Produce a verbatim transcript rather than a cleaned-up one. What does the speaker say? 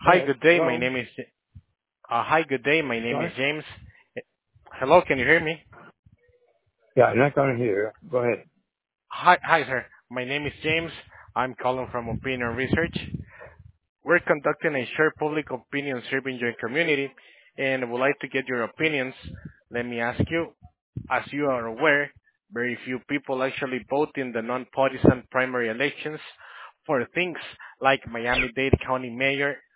Go Hi, ahead. good day. My Hello. name is uh, Hi, good day. My name is Sorry. James. Eh, Hello, can you hear me? Yeah, I'm not going to hear. Go ahead. Hi, hi, sir. My name is James. I'm calling from Opinion Research. We're conducting a share public opinion survey in your community, and would like to get your opinions. Let me ask you, as you are aware, very few people actually vote in the non-partisan primary elections for things like Miami-Dade County Mayor